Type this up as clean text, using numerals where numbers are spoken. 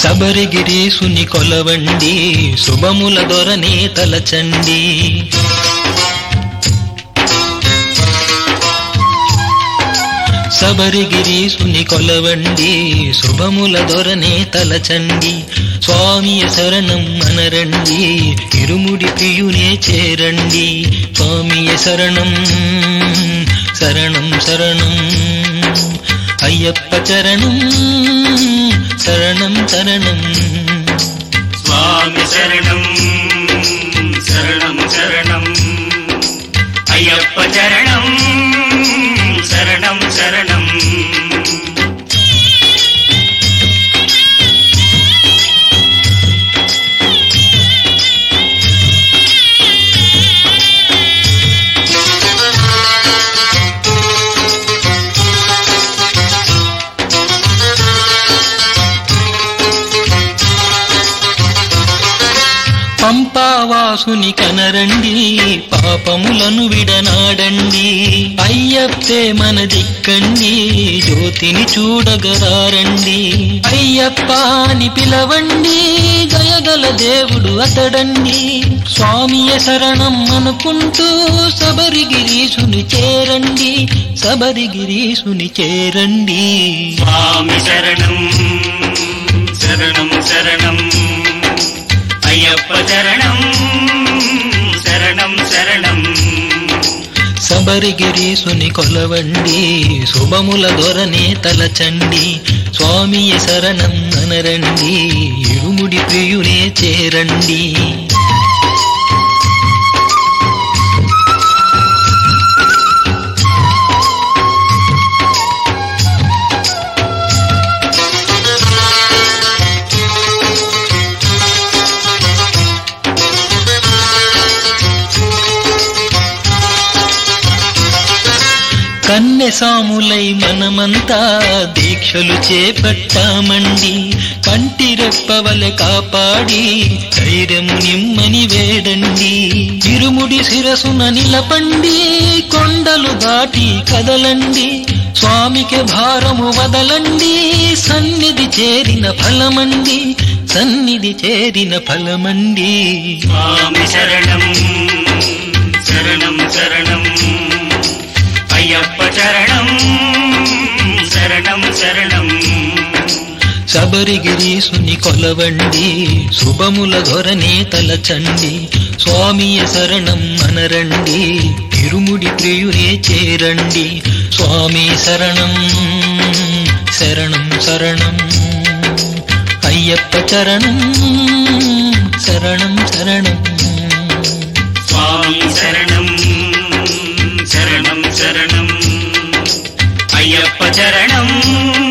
శబరిగిరీసుని కొలవండి, శుభముల దొరనే తలచండి. శబరిగిరీసుని కొలవండి, శుభముల దొరనే తలచండి. స్వామియ శరణం అనరండి, ఇరుముడి ప్రియునే చేరండి. స్వామియ శరణం శరణం శరణం, అయ్యప్ప చరణం శరణం శరణం. స్వామి శరణం శరణం శరణం, అయ్యప్ప చరణం శరణం శరణం. పంపావాసుని కనరండి, పాపములను విడనాడండి. అయ్యప్పే మన దిక్కండి, జ్యోతిని చూడగరారండి. అయ్యప్ప అని పిలవండి, దయగల దేవుడు అతడండి. స్వామియ శరణం అనుకుంటూ శబరిగిరీసుని చేరండి, శబరిగిరీసుని చేరండి. స్వామి శరణం శరణం శరణం, అయ్యప్ప చరణం శరణం శరణం. శబరిగిరీసుని కొలవండి, శుభముల దొరనే తలచండి. స్వామియ శరణం అనరండి, ఇరుముడి ప్రియునే చేరండి. కన్నెసాములై మనమంతా దీక్షలు చేపట్టామండి. కంటి రెప్పవలె కాపాడి ధైర్యము నిమ్మని వేడండి. ఇరుముడి శిరసున నిలపండి, కొండలు దాటి కదలండి. స్వామికి భారము వదలండి, సన్నిధి చేరిన ఫలమండి, సన్నిధి చేరిన ఫలమండి. స్వామి శరణం శరణం శరణం, అయ్యప్ప చరణం శరణం శరణం. శబరిగిరీసుని కొలవండి, శుభముల దొరనే తలచండి. స్వామియ శరణం అనరండి, ఇరుముడి ప్రియునే చేరండి. స్వామి శరణం శరణం శరణం, అయ్యప్ప చరణం శరణం శరణం. స్వామి శరణం శరణం శరణం, అయ్యప్ప చరణం